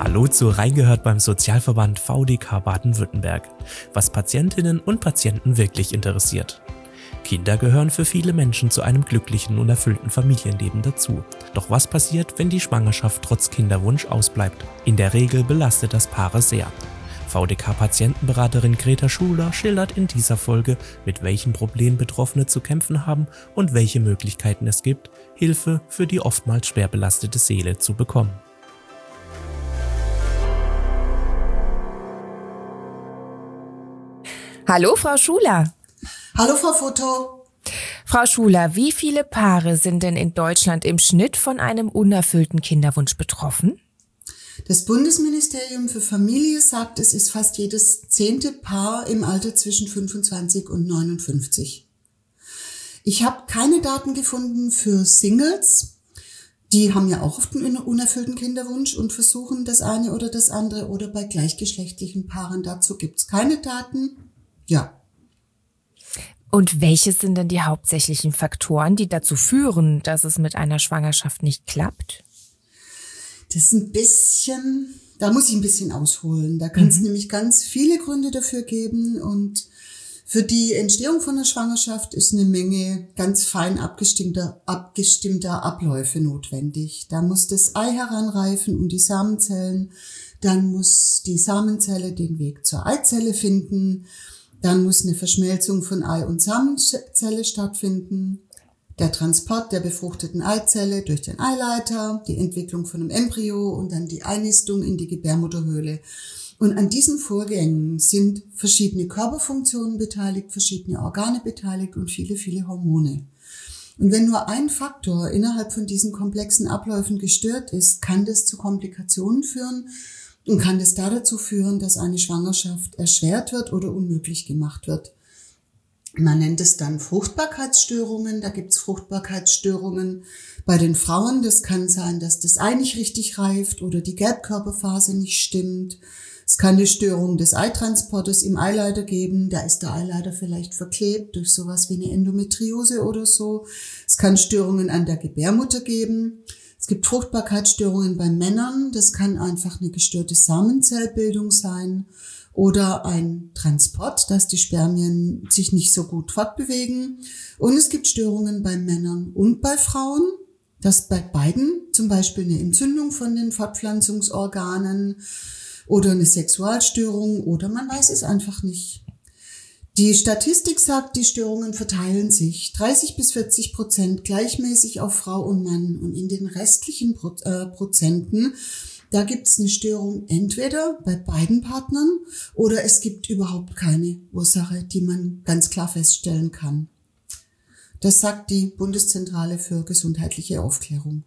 Hallo zu Reingehört beim Sozialverband VDK Baden-Württemberg, was Patientinnen und Patienten wirklich interessiert. Kinder gehören für viele Menschen zu einem glücklichen und erfüllten Familienleben dazu. Doch was passiert, wenn die Schwangerschaft trotz Kinderwunsch ausbleibt? In der Regel belastet das Paare sehr. VDK-Patientenberaterin Greta Schuler schildert in dieser Folge, mit welchen Problemen Betroffene zu kämpfen haben und welche Möglichkeiten es gibt, Hilfe für die oftmals schwer belastete Seele zu bekommen. Hallo, Frau Schuler. Hallo, Frau Foto. Frau Schuler, wie viele Paare sind denn in Deutschland im Schnitt von einem unerfüllten Kinderwunsch betroffen? Das Bundesministerium für Familie sagt, es ist fast jedes 10. Paar im Alter zwischen 25 und 59. Ich habe keine Daten gefunden für Singles. Die haben ja auch oft einen unerfüllten Kinderwunsch und versuchen das eine oder das andere. Oder bei gleichgeschlechtlichen Paaren, dazu gibt's keine Daten. Ja. Und welche sind denn die hauptsächlichen Faktoren, die dazu führen, dass es mit einer Schwangerschaft nicht klappt? Da muss ich ein bisschen ausholen. Da kann es nämlich ganz viele Gründe dafür geben. Und für die Entstehung von einer Schwangerschaft ist eine Menge ganz fein abgestimmter Abläufe notwendig. Da muss das Ei heranreifen und die Samenzellen. Dann muss die Samenzelle den Weg zur Eizelle finden. Dann muss eine Verschmelzung von Ei und Samenzelle stattfinden. Der Transport der befruchteten Eizelle durch den Eileiter, die Entwicklung von einem Embryo und dann die Einnistung in die Gebärmutterhöhle. Und an diesen Vorgängen sind verschiedene Körperfunktionen beteiligt, verschiedene Organe beteiligt und viele, viele Hormone. Und wenn nur ein Faktor innerhalb von diesen komplexen Abläufen gestört ist, kann das zu Komplikationen führen und kann das dazu führen, dass eine Schwangerschaft erschwert wird oder unmöglich gemacht wird. Man nennt es dann Fruchtbarkeitsstörungen. Da gibt's Fruchtbarkeitsstörungen bei den Frauen. Das kann sein, dass das Ei nicht richtig reift oder die Gelbkörperphase nicht stimmt. Es kann eine Störung des Eitransportes im Eileiter geben. Da ist der Eileiter vielleicht verklebt durch sowas wie eine Endometriose oder so. Es kann Störungen an der Gebärmutter geben. Es gibt Fruchtbarkeitsstörungen bei Männern. Das kann einfach eine gestörte Samenzellbildung sein. Oder ein Transport, dass die Spermien sich nicht so gut fortbewegen. Und es gibt Störungen bei Männern und bei Frauen, dass bei beiden zum Beispiel eine Entzündung von den Fortpflanzungsorganen oder eine Sexualstörung oder man weiß es einfach nicht. Die Statistik sagt, die Störungen verteilen sich 30-40% gleichmäßig auf Frau und Mann und in den restlichen Prozenten da gibt's eine Störung entweder bei beiden Partnern oder es gibt überhaupt keine Ursache, die man ganz klar feststellen kann. Das sagt die Bundeszentrale für gesundheitliche Aufklärung.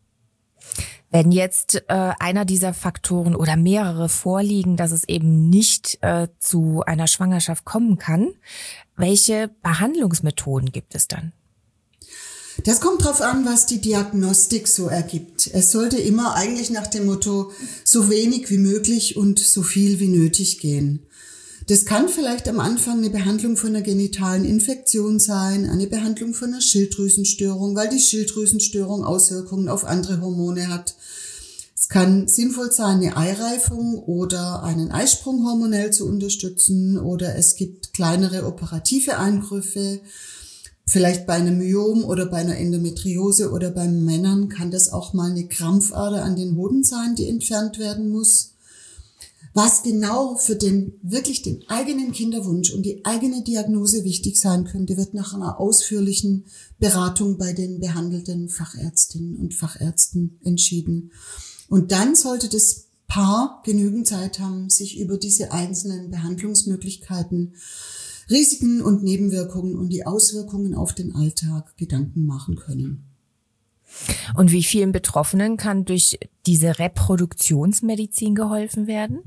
Wenn jetzt einer dieser Faktoren oder mehrere vorliegen, dass es eben nicht zu einer Schwangerschaft kommen kann, welche Behandlungsmethoden gibt es dann? Das kommt drauf an, was die Diagnostik so ergibt. Es sollte immer eigentlich nach dem Motto so wenig wie möglich und so viel wie nötig gehen. Das kann vielleicht am Anfang eine Behandlung von einer genitalen Infektion sein, eine Behandlung von einer Schilddrüsenstörung, weil die Schilddrüsenstörung Auswirkungen auf andere Hormone hat. Es kann sinnvoll sein, eine Eireifung oder einen Eisprung hormonell zu unterstützen oder es gibt kleinere operative Eingriffe. Vielleicht bei einem Myom oder bei einer Endometriose oder bei Männern kann das auch mal eine Krampfader an den Hoden sein, die entfernt werden muss. Was genau für den eigenen Kinderwunsch und die eigene Diagnose wichtig sein könnte, wird nach einer ausführlichen Beratung bei den behandelnden Fachärztinnen und Fachärzten entschieden. Und dann sollte das Paar genügend Zeit haben, sich über diese einzelnen Behandlungsmöglichkeiten, Risiken und Nebenwirkungen und die Auswirkungen auf den Alltag Gedanken machen können. Und wie vielen Betroffenen kann durch diese Reproduktionsmedizin geholfen werden?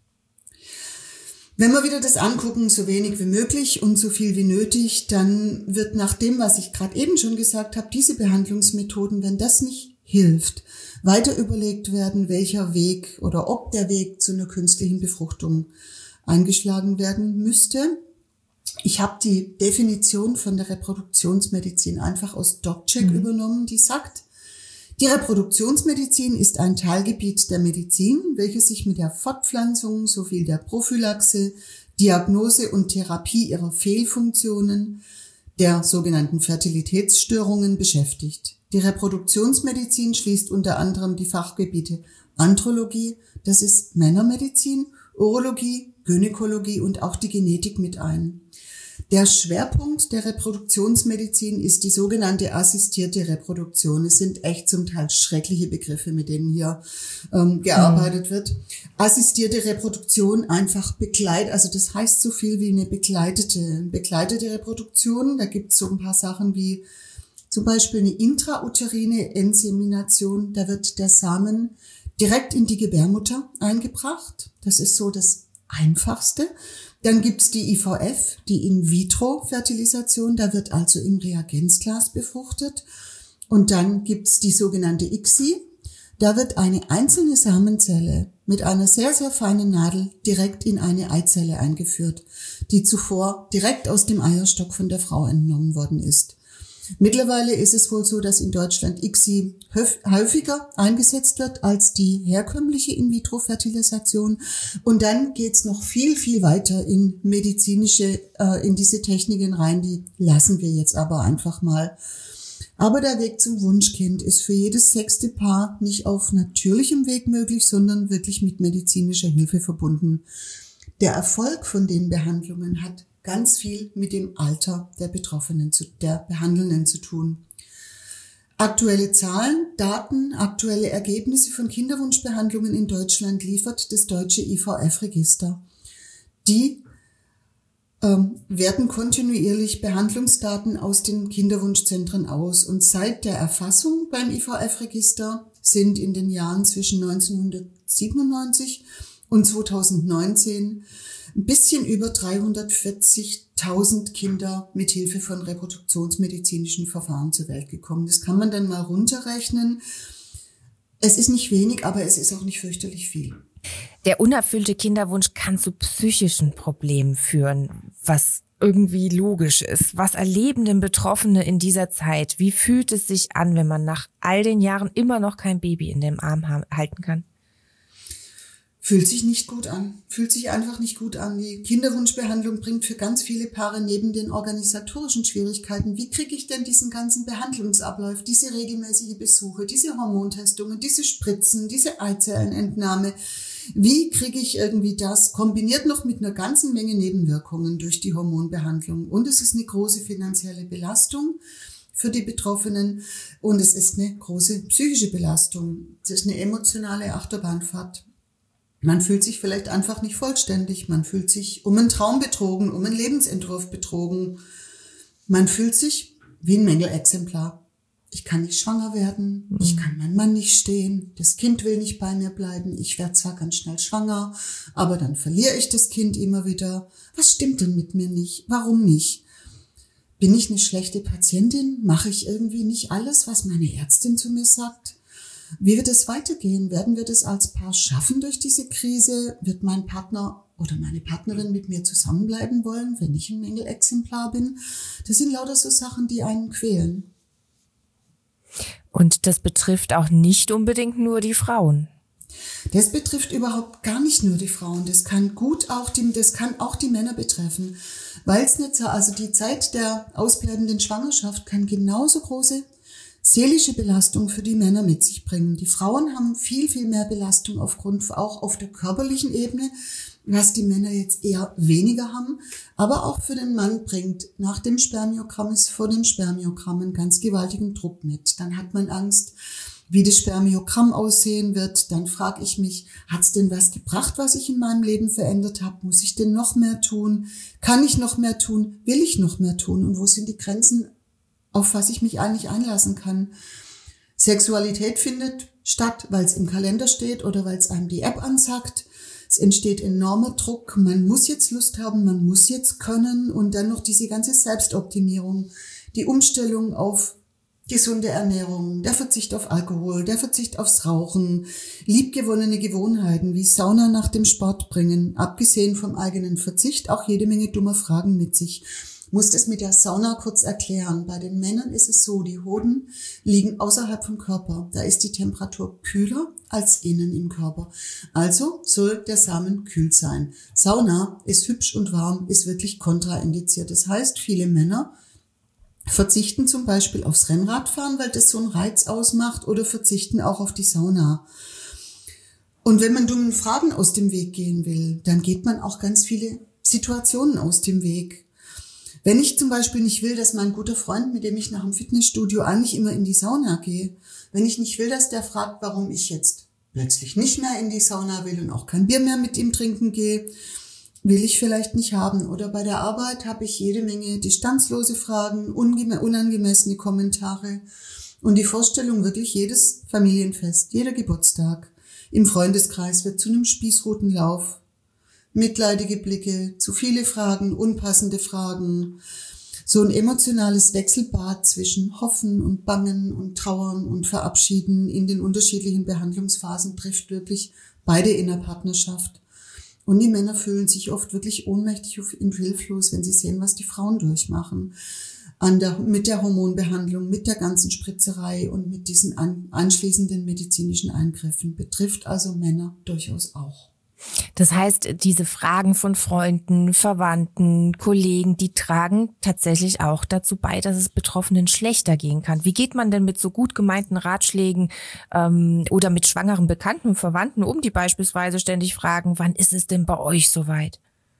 Wenn wir wieder das angucken, so wenig wie möglich und so viel wie nötig, dann wird nach dem, was ich gerade eben schon gesagt habe, diese Behandlungsmethoden, wenn das nicht hilft, weiter überlegt werden, welcher Weg oder ob der Weg zu einer künstlichen Befruchtung eingeschlagen werden müsste. Ich habe die Definition von der Reproduktionsmedizin einfach aus DocCheck übernommen, die sagt, Die Reproduktionsmedizin ist ein Teilgebiet der Medizin, welches sich mit der Fortpflanzung sowie der Prophylaxe, Diagnose und Therapie ihrer Fehlfunktionen, der sogenannten Fertilitätsstörungen beschäftigt. Die Reproduktionsmedizin schließt unter anderem die Fachgebiete Andrologie, das ist Männermedizin, Urologie, Gynäkologie und auch die Genetik mit ein. Der Schwerpunkt der Reproduktionsmedizin ist die sogenannte assistierte Reproduktion. Es sind echt zum Teil schreckliche Begriffe, mit denen hier gearbeitet wird. Assistierte Reproduktion einfach also das heißt so viel wie eine begleitete Reproduktion. Da gibt es so ein paar Sachen wie zum Beispiel eine intrauterine Insemination. Da wird der Samen direkt in die Gebärmutter eingebracht. Das ist so das Einfachste. Dann gibt's die IVF, die In-vitro-Fertilisation. Da wird also im Reagenzglas befruchtet. Und dann gibt's die sogenannte ICSI. Da wird eine einzelne Samenzelle mit einer sehr, sehr feinen Nadel direkt in eine Eizelle eingeführt, die zuvor direkt aus dem Eierstock von der Frau entnommen worden ist. Mittlerweile ist es wohl so, dass in Deutschland ICSI häufiger eingesetzt wird als die herkömmliche In-vitro-Fertilisation. Und dann geht's noch viel, viel weiter in in diese Techniken rein. Die lassen wir jetzt aber einfach mal. Aber der Weg zum Wunschkind ist für jedes 6. Paar nicht auf natürlichem Weg möglich, sondern wirklich mit medizinischer Hilfe verbunden. Der Erfolg von den Behandlungen hat ganz viel mit dem Alter der der Behandelnden zu tun. Aktuelle Zahlen, Daten, aktuelle Ergebnisse von Kinderwunschbehandlungen in Deutschland liefert das deutsche IVF-Register. Die werten kontinuierlich Behandlungsdaten aus den Kinderwunschzentren aus. Und seit der Erfassung beim IVF-Register sind in den Jahren zwischen 1997 und 2019 ein bisschen über 340.000 Kinder mit Hilfe von reproduktionsmedizinischen Verfahren zur Welt gekommen. Das kann man dann mal runterrechnen. Es ist nicht wenig, aber es ist auch nicht fürchterlich viel. Der unerfüllte Kinderwunsch kann zu psychischen Problemen führen, was irgendwie logisch ist. Was erleben denn Betroffene in dieser Zeit? Wie fühlt es sich an, wenn man nach all den Jahren immer noch kein Baby in dem Arm halten kann? Fühlt sich nicht gut an. Fühlt sich einfach nicht gut an. Die Kinderwunschbehandlung bringt für ganz viele Paare neben den organisatorischen Schwierigkeiten, wie kriege ich denn diesen ganzen Behandlungsablauf, diese regelmäßige Besuche, diese Hormontestungen, diese Spritzen, diese Eizellenentnahme, wie kriege ich irgendwie das kombiniert noch mit einer ganzen Menge Nebenwirkungen durch die Hormonbehandlung. Und es ist eine große finanzielle Belastung für die Betroffenen und es ist eine große psychische Belastung. Es ist eine emotionale Achterbahnfahrt. Man fühlt sich vielleicht einfach nicht vollständig. Man fühlt sich um einen Traum betrogen, um einen Lebensentwurf betrogen. Man fühlt sich wie ein Mängelexemplar. Ich kann nicht schwanger werden. Ich kann meinen Mann nicht stehen. Das Kind will nicht bei mir bleiben. Ich werde zwar ganz schnell schwanger, aber dann verliere ich das Kind immer wieder. Was stimmt denn mit mir nicht? Warum nicht? Bin ich eine schlechte Patientin? Mache ich irgendwie nicht alles, was meine Ärztin zu mir sagt? Wie wird es weitergehen? Werden wir das als Paar schaffen durch diese Krise? Wird mein Partner oder meine Partnerin mit mir zusammenbleiben wollen, wenn ich ein Mängelexemplar bin? Das sind lauter so Sachen, die einen quälen. Und das betrifft auch nicht unbedingt nur die Frauen. Das betrifft überhaupt gar nicht nur die Frauen. Das kann auch die Männer betreffen. Weil es nicht so, also die Zeit der ausbleibenden Schwangerschaft kann genauso große seelische Belastung für die Männer mit sich bringen. Die Frauen haben viel, viel mehr Belastung auch auf der körperlichen Ebene, was die Männer jetzt eher weniger haben. Aber auch für den Mann bringt nach dem Spermiogramm vor dem Spermiogramm einen ganz gewaltigen Druck mit. Dann hat man Angst, wie das Spermiogramm aussehen wird. Dann frage ich mich, hat's denn was gebracht, was ich in meinem Leben verändert habe? Muss ich denn noch mehr tun? Kann ich noch mehr tun? Will ich noch mehr tun? Und wo sind die Grenzen, auf was ich mich eigentlich einlassen kann? Sexualität findet statt, weil es im Kalender steht oder weil es einem die App ansagt. Es entsteht enormer Druck. Man muss jetzt Lust haben, man muss jetzt können. Und dann noch diese ganze Selbstoptimierung, die Umstellung auf gesunde Ernährung, der Verzicht auf Alkohol, der Verzicht aufs Rauchen, liebgewonnene Gewohnheiten wie Sauna nach dem Sport bringen, abgesehen vom eigenen Verzicht, auch jede Menge dummer Fragen mit sich. Muss das mit der Sauna kurz erklären. Bei den Männern ist es so, die Hoden liegen außerhalb vom Körper. Da ist die Temperatur kühler als innen im Körper. Also soll der Samen kühl sein. Sauna ist hübsch und warm, ist wirklich kontraindiziert. Das heißt, viele Männer verzichten zum Beispiel aufs Rennradfahren, weil das so einen Reiz ausmacht, oder verzichten auch auf die Sauna. Und wenn man dummen Fragen aus dem Weg gehen will, dann geht man auch ganz viele Situationen aus dem Weg. Wenn ich zum Beispiel nicht will, dass mein guter Freund, mit dem ich nach dem Fitnessstudio eigentlich immer in die Sauna gehe, wenn ich nicht will, dass der fragt, warum ich jetzt plötzlich nicht mehr in die Sauna will und auch kein Bier mehr mit ihm trinken gehe, will ich vielleicht nicht haben. Oder bei der Arbeit habe ich jede Menge distanzlose Fragen, unangemessene Kommentare und die Vorstellung, wirklich jedes Familienfest, jeder Geburtstag im Freundeskreis wird zu einem Spießrutenlauf. Mitleidige Blicke, zu viele Fragen, unpassende Fragen. So ein emotionales Wechselbad zwischen Hoffen und Bangen und Trauern und Verabschieden in den unterschiedlichen Behandlungsphasen trifft wirklich beide in der Partnerschaft. Und die Männer fühlen sich oft wirklich ohnmächtig und hilflos, wenn sie sehen, was die Frauen durchmachen. Mit der Hormonbehandlung, mit der ganzen Spritzerei und mit diesen anschließenden medizinischen Eingriffen. Betrifft also Männer durchaus auch. Das heißt, diese Fragen von Freunden, Verwandten, Kollegen, die tragen tatsächlich auch dazu bei, dass es Betroffenen schlechter gehen kann. Wie geht man denn mit so gut gemeinten Ratschlägen oder mit schwangeren Bekannten und Verwandten um, die beispielsweise ständig fragen, wann ist es denn bei euch soweit?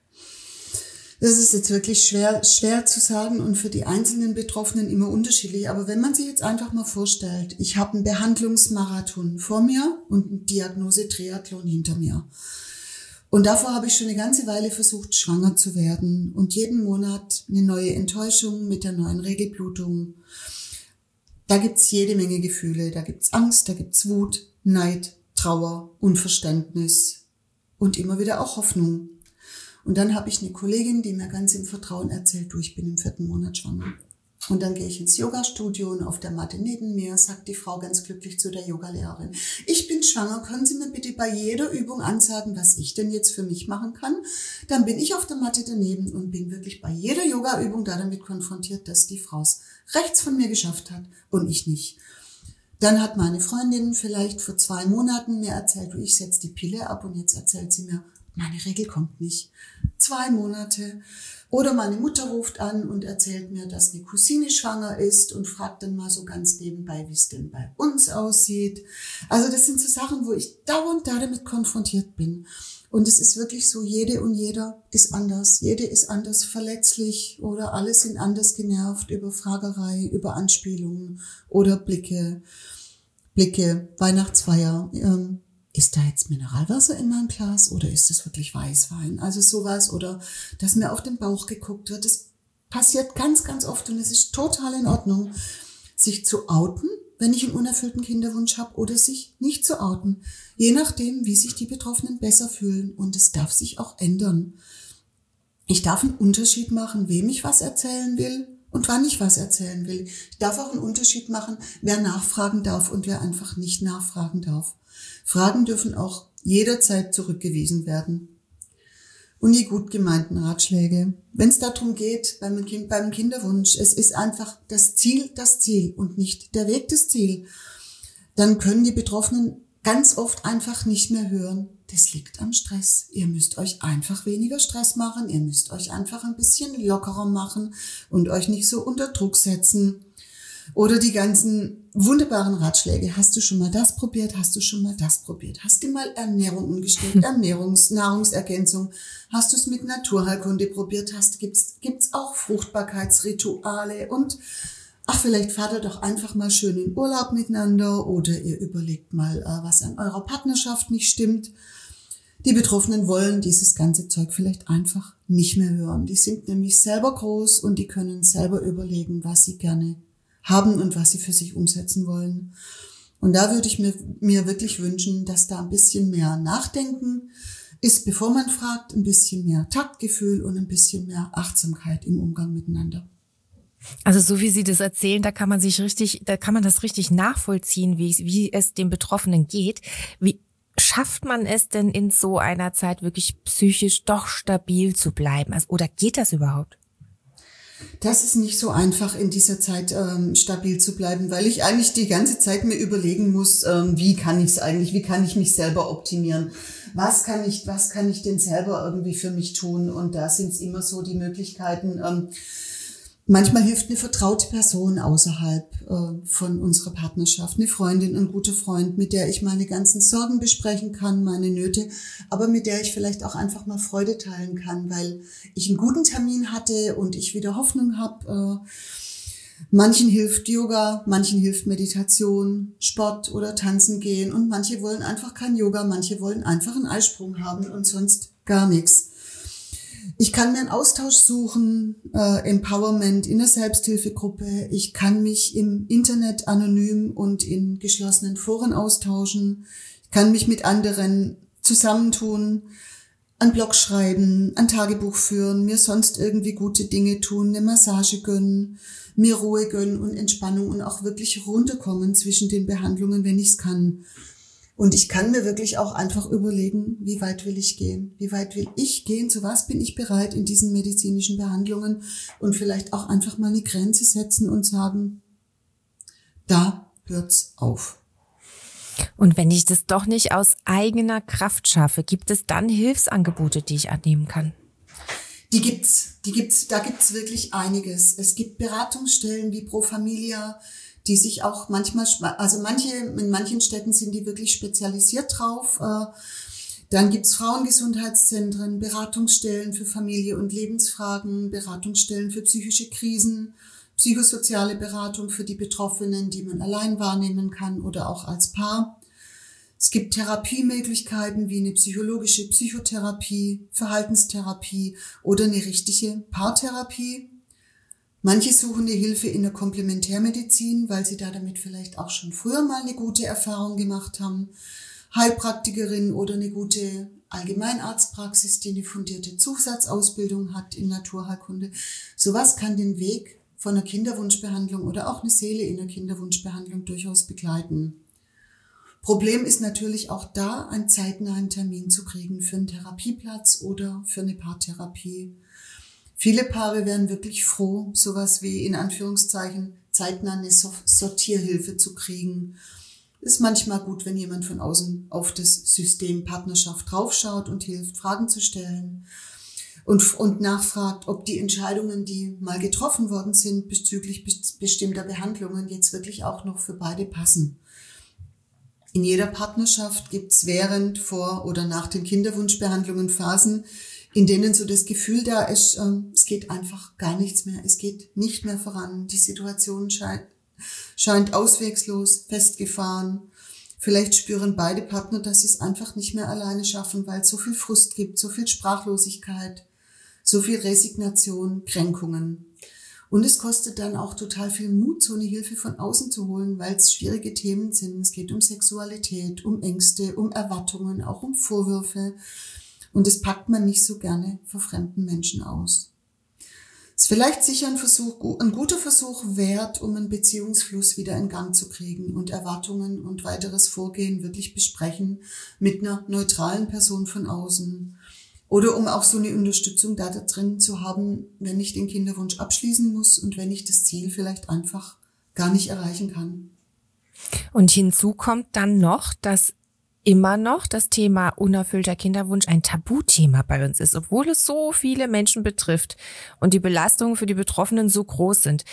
Das ist jetzt wirklich schwer zu sagen und für die einzelnen Betroffenen immer unterschiedlich. Aber wenn man sich jetzt einfach mal vorstellt, ich habe einen Behandlungsmarathon vor mir und eine Diagnose-Triathlon hinter mir. Und davor habe ich schon eine ganze Weile versucht, schwanger zu werden. Und jeden Monat eine neue Enttäuschung mit der neuen Regelblutung. Da gibt's jede Menge Gefühle. Da gibt's Angst, da gibt's Wut, Neid, Trauer, Unverständnis und immer wieder auch Hoffnung. Und dann habe ich eine Kollegin, die mir ganz im Vertrauen erzählt, du, ich bin im 4. Monat schwanger. Und dann gehe ich ins Yoga-Studio und auf der Matte neben mir sagt die Frau ganz glücklich zu der Yogalehrerin, ich bin schwanger, können Sie mir bitte bei jeder Übung ansagen, was ich denn jetzt für mich machen kann? Dann bin ich auf der Matte daneben und bin wirklich bei jeder Yoga-Übung damit konfrontiert, dass die Frau es rechts von mir geschafft hat und ich nicht. Dann hat meine Freundin vielleicht vor 2 Monaten mir erzählt, ich setze die Pille ab und jetzt erzählt sie mir, meine Regel kommt nicht. 2 Monate. Oder meine Mutter ruft an und erzählt mir, dass eine Cousine schwanger ist und fragt dann mal so ganz nebenbei, wie es denn bei uns aussieht. Also das sind so Sachen, wo ich dauernd damit konfrontiert bin. Und es ist wirklich so, jede und jeder ist anders. Jede ist anders verletzlich oder alle sind anders genervt über Fragerei, über Anspielungen oder Blicke, Weihnachtsfeier. Ist da jetzt Mineralwasser in meinem Glas oder ist es wirklich Weißwein? Also sowas, oder dass mir auf den Bauch geguckt wird. Das passiert ganz, ganz oft und es ist total in Ordnung, sich zu outen, wenn ich einen unerfüllten Kinderwunsch habe, oder sich nicht zu outen. Je nachdem, wie sich die Betroffenen besser fühlen, und es darf sich auch ändern. Ich darf einen Unterschied machen, wem ich was erzählen will und wann ich was erzählen will. Ich darf auch einen Unterschied machen, wer nachfragen darf und wer einfach nicht nachfragen darf. Fragen dürfen auch jederzeit zurückgewiesen werden. Und die gut gemeinten Ratschläge, wenn es darum geht, beim Kinderwunsch, es ist einfach das Ziel und nicht der Weg das Ziel, dann können die Betroffenen ganz oft einfach nicht mehr hören, das liegt am Stress. Ihr müsst euch einfach weniger Stress machen, ihr müsst euch einfach ein bisschen lockerer machen und euch nicht so unter Druck setzen. Oder die ganzen wunderbaren Ratschläge. Hast du schon mal das probiert? Hast du schon mal das probiert? Hast du mal Ernährung umgestellt? Nahrungsergänzung? Hast du es mit Naturheilkunde probiert? Gibt's auch Fruchtbarkeitsrituale? Und vielleicht fahrt ihr doch einfach mal schön in Urlaub miteinander, oder ihr überlegt mal, was an eurer Partnerschaft nicht stimmt. Die Betroffenen wollen dieses ganze Zeug vielleicht einfach nicht mehr hören. Die sind nämlich selber groß und die können selber überlegen, was sie gerne haben und was sie für sich umsetzen wollen. Und da würde ich mir wirklich wünschen, dass da ein bisschen mehr Nachdenken ist, bevor man fragt, ein bisschen mehr Taktgefühl und ein bisschen mehr Achtsamkeit im Umgang miteinander. Also so wie Sie das erzählen, da kann man das richtig nachvollziehen, wie es den Betroffenen geht. Wie schafft man es denn in so einer Zeit wirklich psychisch doch stabil zu bleiben? Oder geht das überhaupt? Das ist nicht so einfach, in dieser Zeit stabil zu bleiben, weil ich eigentlich die ganze Zeit mir überlegen muss, wie kann ich mich selber optimieren? Was kann ich denn selber irgendwie für mich tun? Und da sind es immer so die Möglichkeiten. Manchmal hilft eine vertraute Person außerhalb von unserer Partnerschaft, eine Freundin, ein guter Freund, mit der ich meine ganzen Sorgen besprechen kann, meine Nöte, aber mit der ich vielleicht auch einfach mal Freude teilen kann, weil ich einen guten Termin hatte und ich wieder Hoffnung habe. Manchen hilft Yoga, manchen hilft Meditation, Sport oder Tanzen gehen und manche wollen einfach kein Yoga, manche wollen einfach einen Eisprung haben und sonst gar nichts. Ich kann mir einen Austausch suchen, Empowerment in der Selbsthilfegruppe. Ich kann mich im Internet anonym und in geschlossenen Foren austauschen. Ich kann mich mit anderen zusammentun, einen Blog schreiben, ein Tagebuch führen, mir sonst irgendwie gute Dinge tun, eine Massage gönnen, mir Ruhe gönnen und Entspannung und auch wirklich runterkommen zwischen den Behandlungen, wenn ich es kann. Und ich kann mir wirklich auch einfach überlegen, wie weit will ich gehen? Wie weit will ich gehen? Zu was bin ich bereit in diesen medizinischen Behandlungen? Und vielleicht auch einfach mal eine Grenze setzen und sagen, da hört's auf. Und wenn ich das doch nicht aus eigener Kraft schaffe, gibt es dann Hilfsangebote, die ich annehmen kann? Da gibt's wirklich einiges. Es gibt Beratungsstellen wie Pro Familia, die sich auch manchmal, in manchen Städten sind die wirklich spezialisiert drauf. Dann gibt's Frauengesundheitszentren, Beratungsstellen für Familie- und Lebensfragen, Beratungsstellen für psychische Krisen, psychosoziale Beratung für die Betroffenen, die man allein wahrnehmen kann oder auch als Paar. Es gibt Therapiemöglichkeiten wie eine psychologische Psychotherapie, Verhaltenstherapie oder eine richtige Paartherapie. Manche suchen die Hilfe in der Komplementärmedizin, weil sie damit vielleicht auch schon früher mal eine gute Erfahrung gemacht haben. Heilpraktikerin oder eine gute Allgemeinarztpraxis, die eine fundierte Zusatzausbildung hat in Naturheilkunde. Sowas kann den Weg von einer Kinderwunschbehandlung oder auch eine Seele in der Kinderwunschbehandlung durchaus begleiten. Problem ist natürlich auch da, einen zeitnahen Termin zu kriegen für einen Therapieplatz oder für eine Paartherapie. Viele Paare wären wirklich froh, sowas wie in Anführungszeichen zeitnah eine Sortierhilfe zu kriegen. Ist manchmal gut, wenn jemand von außen auf das System Partnerschaft draufschaut und hilft, Fragen zu stellen und nachfragt, ob die Entscheidungen, die mal getroffen worden sind bezüglich bestimmter Behandlungen, jetzt wirklich auch noch für beide passen. In jeder Partnerschaft gibt's während, vor oder nach den Kinderwunschbehandlungen Phasen, in denen so das Gefühl da ist, es geht einfach gar nichts mehr, es geht nicht mehr voran, die Situation scheint auswegslos, festgefahren. Vielleicht spüren beide Partner, dass sie es einfach nicht mehr alleine schaffen, weil es so viel Frust gibt, so viel Sprachlosigkeit, so viel Resignation, Kränkungen. Und es kostet dann auch total viel Mut, so eine Hilfe von außen zu holen, weil es schwierige Themen sind. Es geht um Sexualität, um Ängste, um Erwartungen, auch um Vorwürfe. Und das packt man nicht so gerne vor fremden Menschen aus. Es ist vielleicht sicher ein guter Versuch wert, um einen Beziehungsfluss wieder in Gang zu kriegen und Erwartungen und weiteres Vorgehen wirklich besprechen mit einer neutralen Person von außen. Oder um auch so eine Unterstützung da drin zu haben, wenn ich den Kinderwunsch abschließen muss und wenn ich das Ziel vielleicht einfach gar nicht erreichen kann. Und hinzu kommt dann noch, dass immer noch das Thema unerfüllter Kinderwunsch ein Tabuthema bei uns ist, obwohl es so viele Menschen betrifft und die Belastungen für die Betroffenen so groß sind.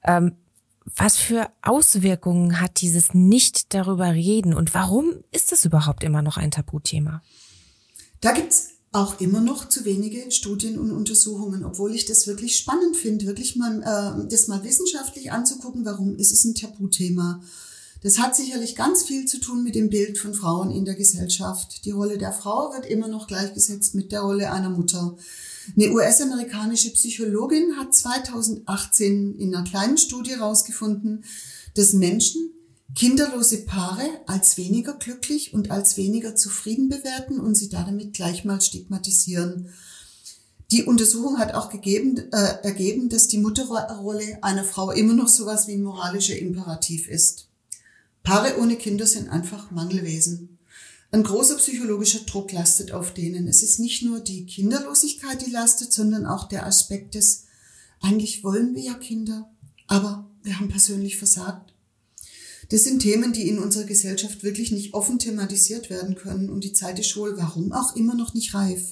Was für Auswirkungen hat dieses Nicht darüber reden und warum ist es überhaupt immer noch ein Tabuthema? Da gibt's auch immer noch zu wenige Studien und Untersuchungen, obwohl ich das wirklich spannend finde, wirklich mal das mal wissenschaftlich anzugucken, warum ist es ein Tabuthema. Das hat sicherlich ganz viel zu tun mit dem Bild von Frauen in der Gesellschaft. Die Rolle der Frau wird immer noch gleichgesetzt mit der Rolle einer Mutter. Eine US-amerikanische Psychologin hat 2018 in einer kleinen Studie herausgefunden, dass Menschen kinderlose Paare als weniger glücklich und als weniger zufrieden bewerten und sie damit gleich mal stigmatisieren. Die Untersuchung hat auch ergeben, dass die Mutterrolle einer Frau immer noch sowas wie ein moralischer Imperativ ist. Paare ohne Kinder sind einfach Mangelwesen. Ein großer psychologischer Druck lastet auf denen. Es ist nicht nur die Kinderlosigkeit, die lastet, sondern auch der Aspekt des eigentlich wollen wir ja Kinder, aber wir haben persönlich versagt. Das sind Themen, die in unserer Gesellschaft wirklich nicht offen thematisiert werden können und die Zeit ist wohl, warum auch immer, noch nicht reif.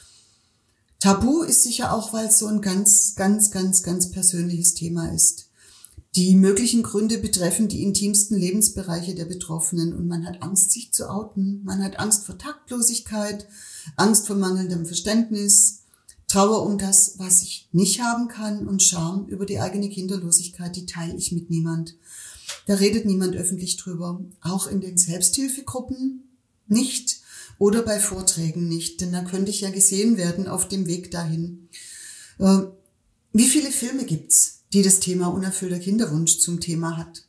Tabu ist sicher auch, weil es so ein ganz persönliches Thema ist. Die möglichen Gründe betreffen die intimsten Lebensbereiche der Betroffenen und man hat Angst, sich zu outen. Man hat Angst vor Taktlosigkeit, Angst vor mangelndem Verständnis, Trauer um das, was ich nicht haben kann und Scham über die eigene Kinderlosigkeit, die teile ich mit niemand. Da redet niemand öffentlich drüber, auch in den Selbsthilfegruppen nicht oder bei Vorträgen nicht, denn da könnte ich ja gesehen werden auf dem Weg dahin. Wie viele Filme gibt's, die das Thema unerfüllter Kinderwunsch zum Thema hat?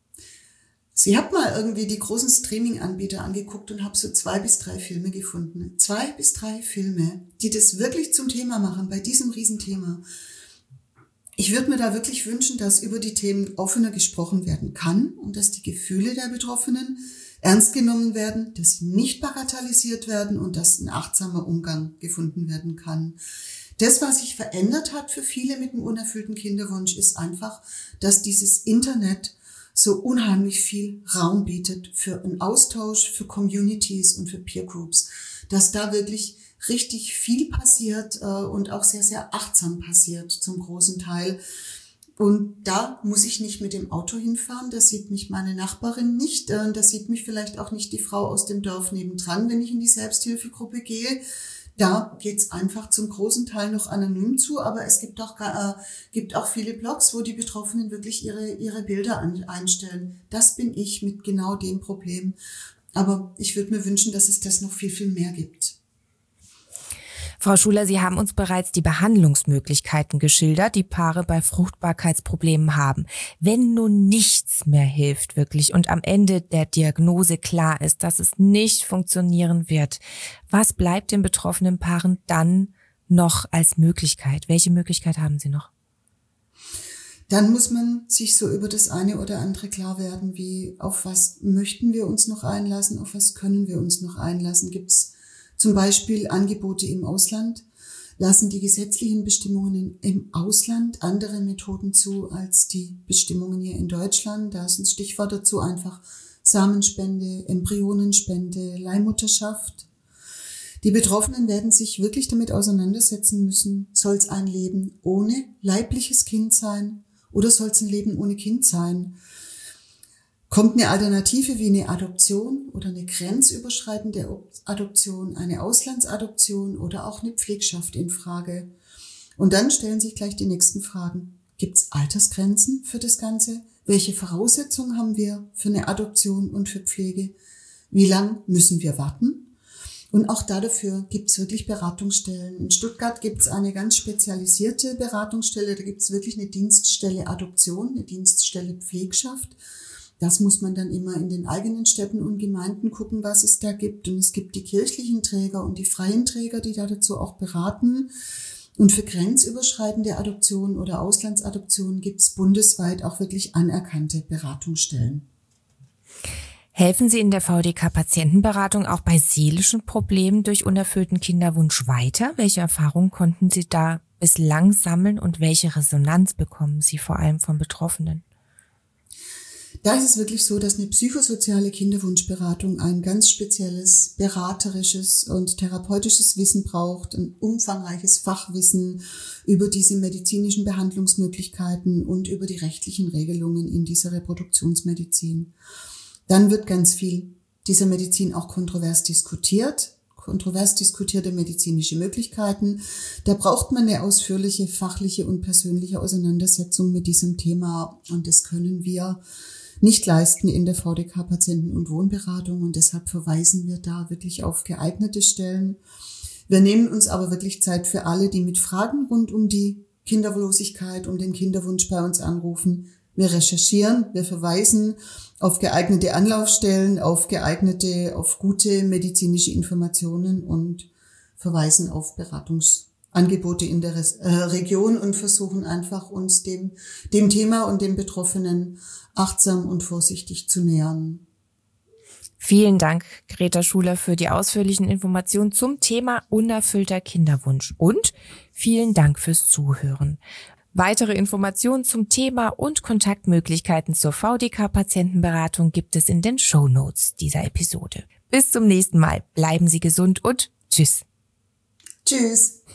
Ich habe mal irgendwie die großen Streaming-Anbieter angeguckt und habe so 2 bis 3 Filme gefunden. 2 bis 3 Filme, die das wirklich zum Thema machen, bei diesem Riesenthema. Ich würde mir da wirklich wünschen, dass über die Themen offener gesprochen werden kann und dass die Gefühle der Betroffenen ernst genommen werden, dass sie nicht bagatellisiert werden und dass ein achtsamer Umgang gefunden werden kann. Das, was sich verändert hat für viele mit dem unerfüllten Kinderwunsch, ist einfach, dass dieses Internet so unheimlich viel Raum bietet für einen Austausch, für Communities und für Peer Groups, dass da wirklich richtig viel passiert und auch sehr, sehr achtsam passiert zum großen Teil. Und da muss ich nicht mit dem Auto hinfahren, da sieht mich meine Nachbarin nicht, da sieht mich vielleicht auch nicht die Frau aus dem Dorf nebendran, wenn ich in die Selbsthilfegruppe gehe. Da geht's einfach zum großen Teil noch anonym zu, aber es gibt auch viele Blogs, wo die Betroffenen wirklich ihre Bilder einstellen. Das bin ich mit genau dem Problem. Aber ich würde mir wünschen, dass es das noch viel, viel mehr gibt. Frau Schuler, Sie haben uns bereits die Behandlungsmöglichkeiten geschildert, die Paare bei Fruchtbarkeitsproblemen haben. Wenn nun nichts mehr hilft wirklich und am Ende der Diagnose klar ist, dass es nicht funktionieren wird, was bleibt den betroffenen Paaren dann noch als Möglichkeit? Welche Möglichkeit haben sie noch? Dann muss man sich so über das eine oder andere klar werden, wie auf was möchten wir uns noch einlassen, auf was können wir uns noch einlassen? Gibt's zum Beispiel Angebote im Ausland? Lassen die gesetzlichen Bestimmungen im Ausland andere Methoden zu als die Bestimmungen hier in Deutschland? Da ist ein Stichwort dazu einfach Samenspende, Embryonenspende, Leihmutterschaft. Die Betroffenen werden sich wirklich damit auseinandersetzen müssen, soll es ein Leben ohne leibliches Kind sein oder soll es ein Leben ohne Kind sein? Kommt eine Alternative wie eine Adoption oder eine grenzüberschreitende Adoption, eine Auslandsadoption oder auch eine Pflegschaft in Frage? Und dann stellen sich gleich die nächsten Fragen. Gibt es Altersgrenzen für das Ganze? Welche Voraussetzungen haben wir für eine Adoption und für Pflege? Wie lang müssen wir warten? Und auch dafür gibt es wirklich Beratungsstellen. In Stuttgart gibt es eine ganz spezialisierte Beratungsstelle. Da gibt es wirklich eine Dienststelle Adoption, eine Dienststelle Pflegschaft. Das muss man dann immer in den eigenen Städten und Gemeinden gucken, was es da gibt. Und es gibt die kirchlichen Träger und die freien Träger, die da dazu auch beraten. Und für grenzüberschreitende Adoptionen oder Auslandsadoptionen gibt es bundesweit auch wirklich anerkannte Beratungsstellen. Helfen Sie in der VDK-Patientenberatung auch bei seelischen Problemen durch unerfüllten Kinderwunsch weiter? Welche Erfahrungen konnten Sie da bislang sammeln und welche Resonanz bekommen Sie vor allem von Betroffenen? Da ist es wirklich so, dass eine psychosoziale Kinderwunschberatung ein ganz spezielles beraterisches und therapeutisches Wissen braucht, ein umfangreiches Fachwissen über diese medizinischen Behandlungsmöglichkeiten und über die rechtlichen Regelungen in dieser Reproduktionsmedizin. Dann wird ganz viel dieser Medizin auch kontrovers diskutierte medizinische Möglichkeiten. Da braucht man eine ausführliche fachliche und persönliche Auseinandersetzung mit diesem Thema und das können wir nicht leisten in der VDK-Patienten- und Wohnberatung und deshalb verweisen wir da wirklich auf geeignete Stellen. Wir nehmen uns aber wirklich Zeit für alle, die mit Fragen rund um die Kinderlosigkeit, um den Kinderwunsch bei uns anrufen. Wir recherchieren, wir verweisen auf geeignete Anlaufstellen, auf gute medizinische Informationen und verweisen auf Beratungsangebote in der Region und versuchen einfach uns dem Thema und den Betroffenen achtsam und vorsichtig zu nähern. Vielen Dank, Greta Schuler, für die ausführlichen Informationen zum Thema unerfüllter Kinderwunsch und vielen Dank fürs Zuhören. Weitere Informationen zum Thema und Kontaktmöglichkeiten zur VDK-Patientenberatung gibt es in den Shownotes dieser Episode. Bis zum nächsten Mal. Bleiben Sie gesund und tschüss. Tschüss.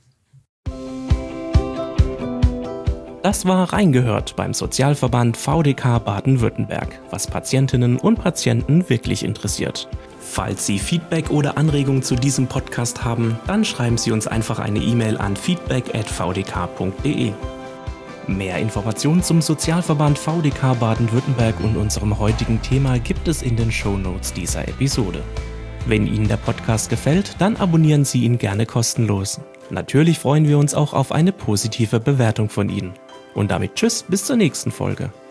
Das war Reingehört beim Sozialverband VDK Baden-Württemberg, was Patientinnen und Patienten wirklich interessiert. Falls Sie Feedback oder Anregungen zu diesem Podcast haben, dann schreiben Sie uns einfach eine E-Mail an feedback@vdk.de. Mehr Informationen zum Sozialverband VDK Baden-Württemberg und unserem heutigen Thema gibt es in den Shownotes dieser Episode. Wenn Ihnen der Podcast gefällt, dann abonnieren Sie ihn gerne kostenlos. Natürlich freuen wir uns auch auf eine positive Bewertung von Ihnen. Und damit tschüss, bis zur nächsten Folge.